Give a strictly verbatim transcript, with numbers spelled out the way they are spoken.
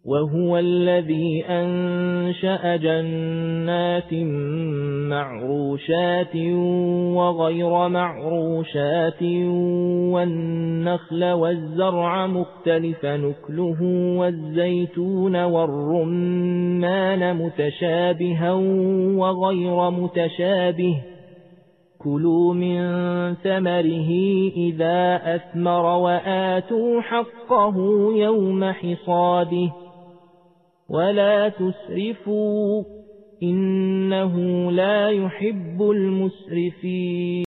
وهو الذي أنشأ جنات معروشات وغير معروشات والنخل والزرع مختلف نكله والزيتون والرمان متشابها وغير متشابه كلوا من ثمره إذا أثمر وآتوا حقه يوم حصاده ولا تسرفوا إنه لا يحب المسرفين